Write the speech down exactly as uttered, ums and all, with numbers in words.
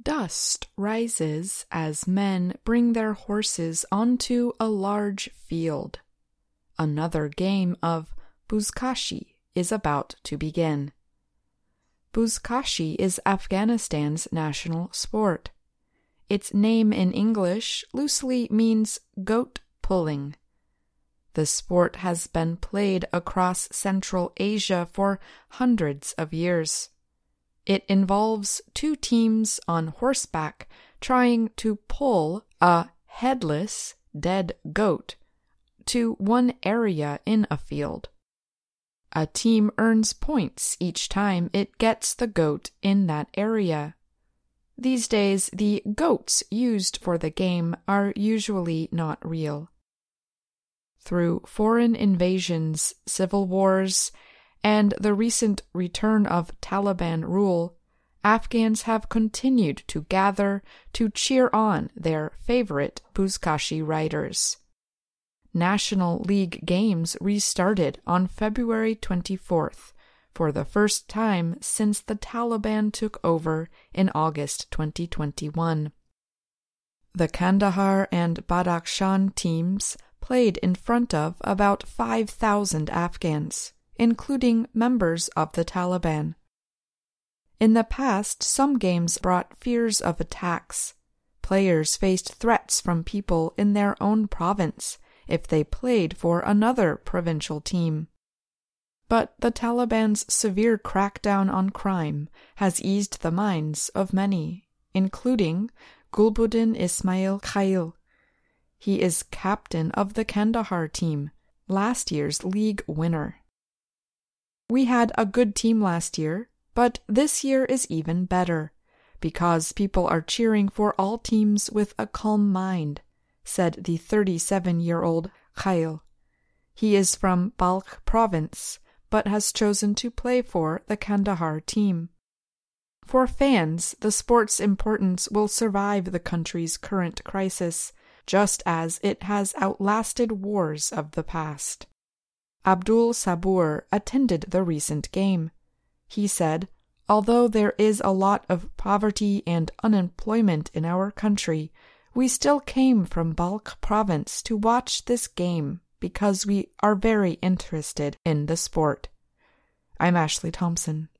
Dust rises as men bring their horses onto a large field. Another game of Buzkashi is about to begin. Buzkashi is Afghanistan's national sport. Its name in English loosely means goat pulling. The sport has been played across Central Asia for hundreds of years. It involves two teams on horseback trying to pull a headless, dead goat to one area in a field. A team earns points each time it gets the goat in that area. These days, the goats used for the game are usually not real. Through foreign invasions, civil wars, and the recent return of Taliban rule, Afghans have continued to gather to cheer on their favorite Buzkashi riders. National League games restarted on February twenty-fourth for the first time since the Taliban took over in August twenty twenty-one. The Kandahar and Badakhshan teams played in front of about five thousand Afghans, including members of the Taliban. In the past, some games brought fears of attacks. Players faced threats from people in their own province if they played for another provincial team. But the Taliban's severe crackdown on crime has eased the minds of many, including Gulbuddin Ismail Khail. He is captain of the Kandahar team, last year's league winner. We had a good team last year, but this year is even better, because people are cheering for all teams with a calm mind, said the thirty-seven-year-old Khail. He is from Balkh province, but has chosen to play for the Kandahar team. For fans, the sport's importance will survive the country's current crisis, just as it has outlasted wars of the past. Abdul Sabur attended the recent game. He said, "Although there is a lot of poverty and unemployment in our country, we still came from Balkh province to watch this game because we are very interested in the sport." I'm Ashley Thompson.